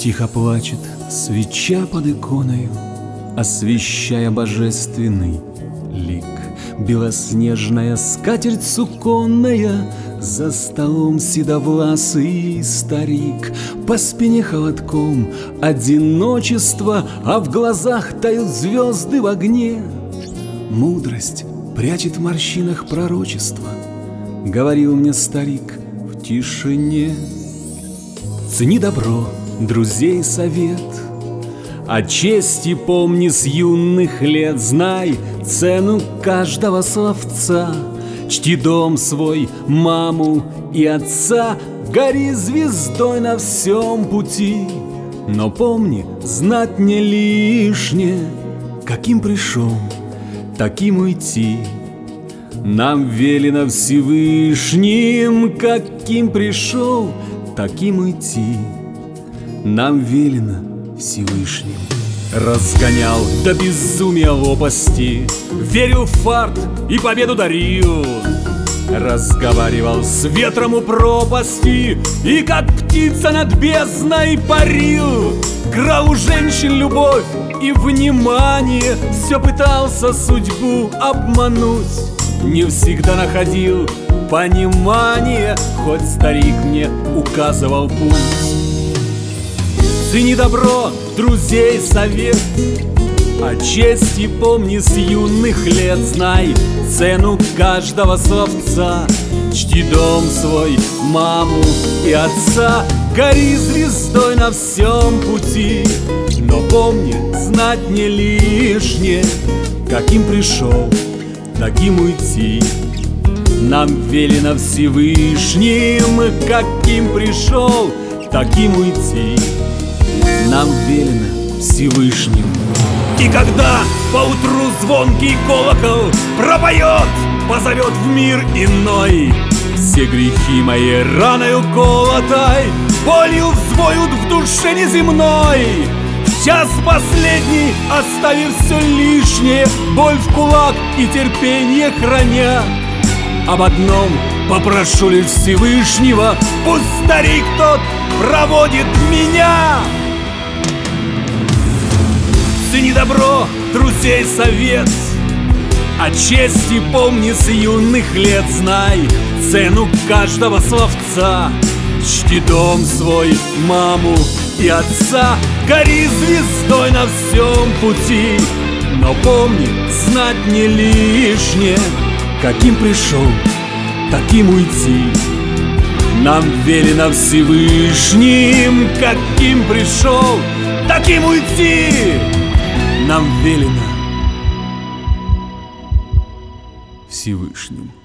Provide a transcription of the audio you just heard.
Тихо плачет свеча под иконою, освещая божественный лик. Белоснежная скатерть суконная, за столом седовласый старик. По спине холодком одиночество, а в глазах тают звезды в огне. Мудрость прячет в морщинах пророчество, говорил мне старик в тишине. Цени добро, друзей совет, о чести помни с юных лет. Знай цену каждого словца, чти дом свой, маму и отца. Гори звездой на всем пути, но помни, знать не лишнее. Каким пришел, таким уйти. Нам велено Всевышним, каким пришел, таким уйти. Нам велено Всевышним. Разгонял до безумия лопасти, верил в фарт и победу дарил. Разговаривал с ветром у пропасти и как птица над бездной парил. Крал у женщин любовь и внимание, все пытался судьбу обмануть. Не всегда находил понимание, хоть старик мне указывал путь. Цени добро, друзей совет, о чести помни с юных лет. Знай цену каждого словца, чти дом свой, маму и отца. Гори звездой на всем пути, но помни, знать не лишнее. Каким пришел, таким уйти. Нам велено Всевышним, каким пришел, таким уйти. Нам велено Всевышним. И когда поутру звонкий колокол пропоет, позовет в мир иной, все грехи мои раною колотой болью взвоют в душе неземной. В час последний, оставив все лишнее, боль в кулак и терпение храня, об одном попрошу лишь Всевышнего: пусть старик тот проводит меня. Цени добро, друзей совет, о чести помни с юных лет. Знай цену каждого словца, чти дом свой, маму и отца. Гори звездой на всем пути, но помни, знать не лишнее. Каким пришел, таким уйти. Нам велено Всевышним, каким пришел, таким уйти. Нам велено Всевышним.